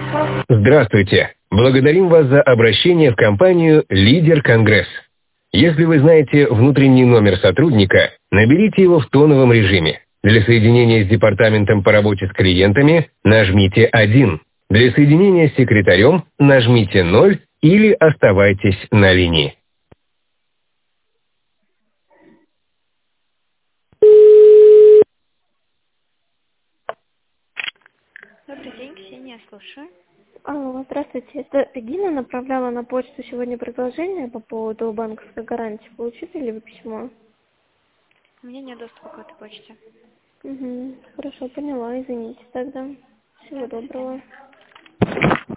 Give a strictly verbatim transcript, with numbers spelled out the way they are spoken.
Здравствуйте. Благодарим вас за обращение в компанию «Лидер Конгресс». Если вы знаете внутренний номер сотрудника, наберите его в тоновом режиме. Для соединения с департаментом по работе с клиентами нажмите один. Для соединения с секретарем нажмите ноль или оставайтесь на линии. Добрый день, Ксения, слушаю. Алло, здравствуйте. Это Регина направляла на почту сегодня предложение по поводу банковской гарантии. Получили ли вы письмо? У меня нет доступа к этой почте. Угу. Хорошо, поняла. Извините тогда. Всего Да, до свидания. доброго.